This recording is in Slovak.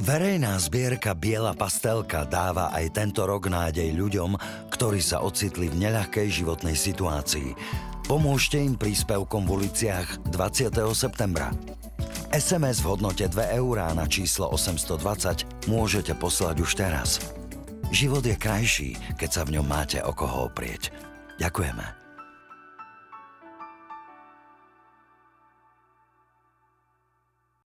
Verejná zbierka Biela pastelka dáva aj tento rok nádej ľuďom, ktorí sa ocitli v neľahkej životnej situácii. Pomôžte im príspevkom v uliciach 20. septembra. SMS v hodnote 2 eurá na číslo 820 môžete poslať už teraz. Život je krajší, keď sa v ňom máte o koho oprieť. Ďakujeme.